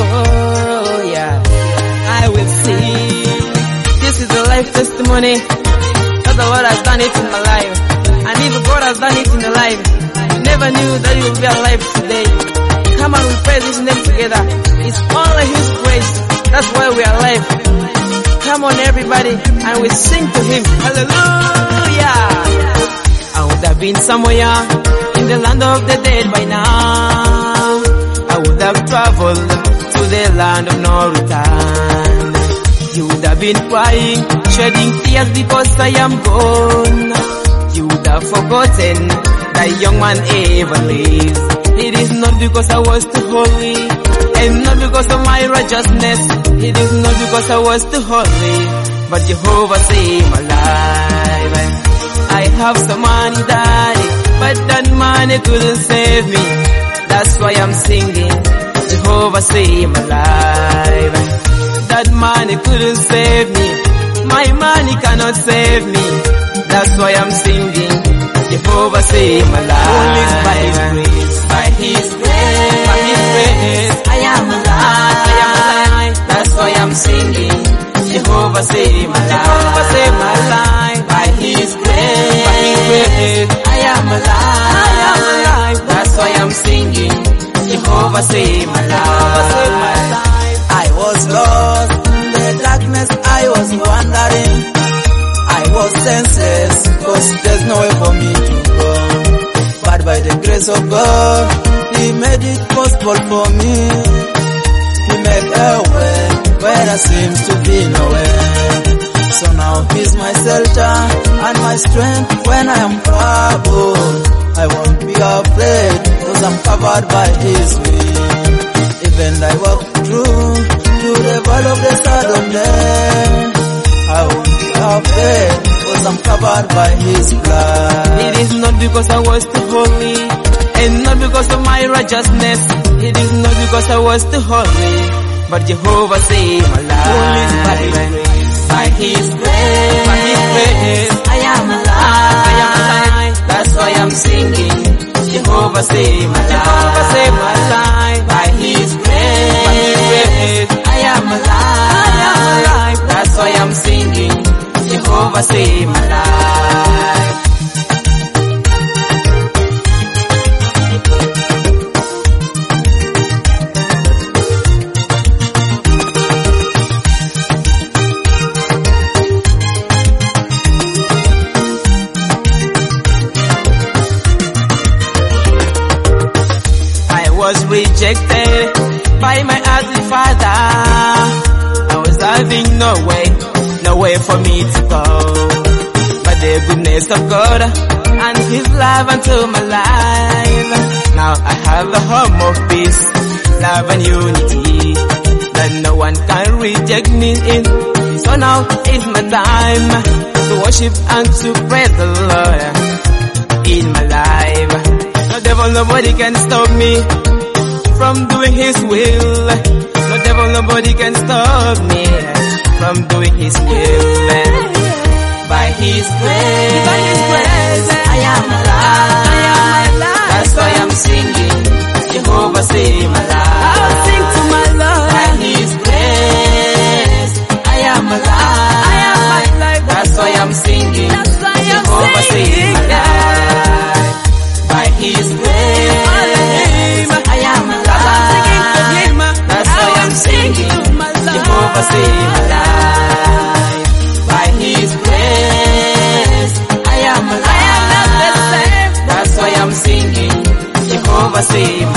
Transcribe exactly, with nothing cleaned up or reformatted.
Oh yeah, I will sing. This is a life testimony. That the Lord has done it in my life. And if God has done it in your life, you never knew that you would be alive today. Come on, we praise His name together. It's only His grace. That's why we are alive. Come on everybody, and we sing to Him. Hallelujah. I would have been somewhere in the land of the dead by now. I would have traveled to the land of no return. You would have been crying, shedding tears because I am gone. You would have forgotten that young man ever lives. It is not because I was too holy, and not because of my righteousness. It is not because I was too holy, but Jehovah saved my life. I have some money, daddy, but that money couldn't save me. That's why I'm singing, Jehovah saved my life. That money couldn't save me, my money cannot save me. That's why I'm singing, Jehovah saved my life. Only by His grace, by His grace, by His grace, I am alive, I am alive. That's why I'm singing, Jehovah saved my life. Jehovah saved my life. By His grace, by His grace, I am alive, I am alive. That's why I'm singing, Jehovah saved my life. Jehovah saved my life. I was lost in the darkness, I was wandering. I was senseless, cause there's no way for me to go. But by the grace of God, He made it possible for me. He made a way where there seems to be no way. So now He's my shelter and my strength when I am troubled. I won't be afraid, cause I'm covered by His wings. Even I walk through, through the valley of the shadow of death, I won't be afraid, cause I'm covered by His blood. It is not because I was too holy, and not because of my righteousness. It is not because I was too holy, but Jehovah saved my life. Only by His grace, by His grace, by His grace, I am alive, I am alive. That's why I'm singing, Jehovah saved my life. Jehovah saved my life. By His grace, by His grace, I am alive, I am alive. That's why I'm singing, Jehovah saved my life. I was rejected by my earthly father. I was having no way, no way for me to go. But the goodness of God and His love unto my life. Now I have a home of peace, love and unity, that no one can reject me in. So now is my time to worship and to praise the Lord in my life. No devil, nobody can stop me from doing His will. No devil, nobody can stop me from doing His will. By His grace, by His grace, I am alive, I am alive. That's why I'm singing, Jehovah saved my life. I'll sing to my Lord. By His grace, I am alive, I am alive. That's why I'm singing, that's why I'm Jehovah saved my life. By His grace, I am alive. That's why I'm singing, Jehovah saved my life. By His grace, I am alive. That's why I'm singing, Jehovah saved